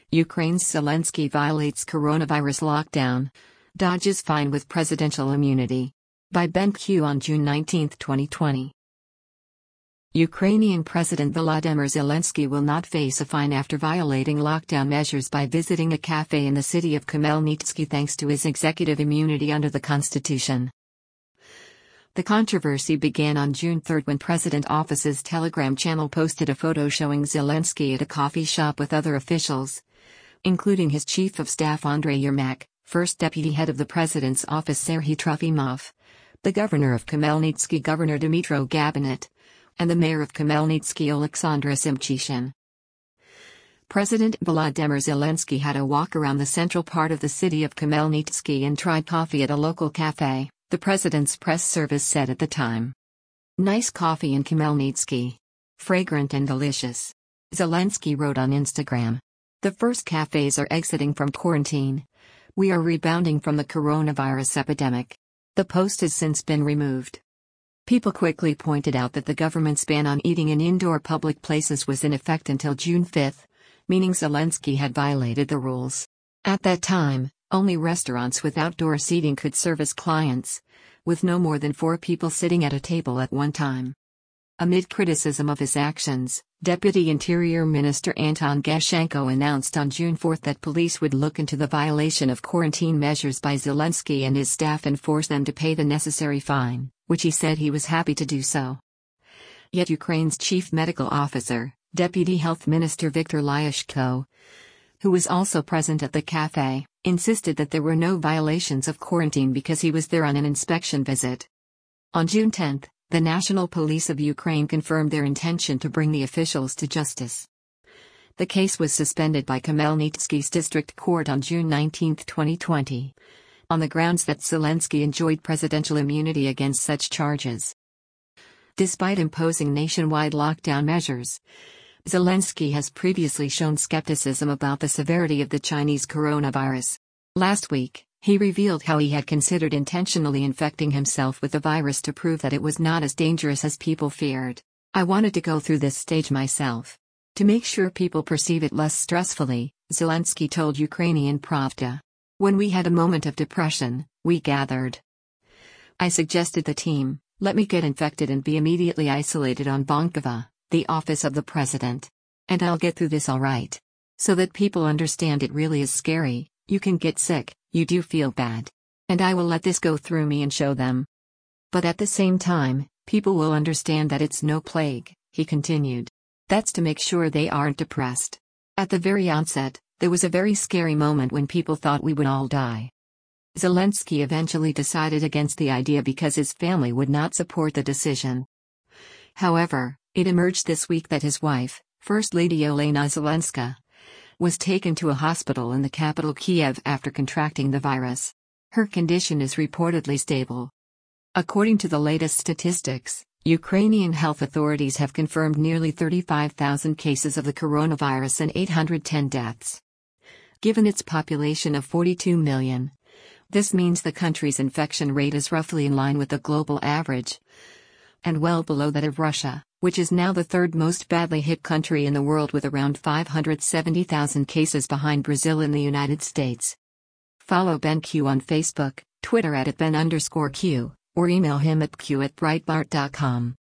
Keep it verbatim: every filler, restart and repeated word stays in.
Ukraine's Zelensky violates coronavirus lockdown. Dodges fine with presidential immunity. By Ben Q on June nineteenth, twenty twenty. Ukrainian President Volodymyr Zelensky will not face a fine after violating lockdown measures by visiting a cafe in the city of Khmelnytsky thanks to his executive immunity under the constitution. The controversy began on June third when President Office's Telegram channel posted a photo showing Zelensky at a coffee shop with other officials, including his chief of staff Andrei Yermak, first deputy head of the president's office Serhiy Trofimov, the governor of Khmelnytsky Governor Dmytro Gabinet, and the mayor of Khmelnytsky Oleksandr Simchyshin. President Volodymyr Zelensky had a walk around the central part of the city of Khmelnytsky and tried coffee at a local cafe, the president's press service said at the time. Nice coffee in Khmelnytsky. Fragrant and delicious. Zelensky wrote on Instagram. The first cafes are exiting from quarantine. We are rebounding from the coronavirus epidemic. The post has since been removed. People quickly pointed out that the government's ban on eating in indoor public places was in effect until June fifth, meaning Zelensky had violated the rules. At that time, only restaurants with outdoor seating could service clients, with no more than four people sitting at a table at one time. Amid criticism of his actions, Deputy Interior Minister Anton Gashenko announced on June fourth that police would look into the violation of quarantine measures by Zelensky and his staff and force them to pay the necessary fine, which he said he was happy to do so. Yet Ukraine's chief medical officer, Deputy Health Minister Viktor Lyashko, who was also present at the cafe, insisted that there were no violations of quarantine because he was there on an inspection visit. On June tenth, the National Police of Ukraine confirmed their intention to bring the officials to justice. The case was suspended by Khmelnytsky's district court on June nineteenth, twenty twenty, on the grounds that Zelensky enjoyed presidential immunity against such charges. Despite imposing nationwide lockdown measures, Zelensky has previously shown skepticism about the severity of the Chinese coronavirus. Last week, he revealed how he had considered intentionally infecting himself with the virus to prove that it was not as dangerous as people feared. I wanted to go through this stage myself. To make sure people perceive it less stressfully, Zelensky told Ukrainian Pravda. When we had a moment of depression, we gathered. I suggested the team, let me get infected and be immediately isolated on Bankova, the office of the president. And I'll get through this all right. So that people understand it really is scary, you can get sick, you do feel bad. And I will let this go through me and show them. But at the same time, people will understand that it's no plague, he continued. That's to make sure they aren't depressed. At the very onset, there was a very scary moment when people thought we would all die. Zelensky eventually decided against the idea because his family would not support the decision. However, it emerged this week that his wife, First Lady Olena Zelenska, was taken to a hospital in the capital Kiev after contracting the virus. Her condition is reportedly stable. According to the latest statistics, Ukrainian health authorities have confirmed nearly thirty-five thousand cases of the coronavirus and eight hundred ten deaths. Given its population of forty-two million, this means the country's infection rate is roughly in line with the global average, and well below that of Russia, which is now the third most badly hit country in the world with around five hundred seventy thousand cases behind Brazil and the United States. Follow Ben Q on Facebook, Twitter at, at Ben underscore Q, or email him at q at breitbart dot com.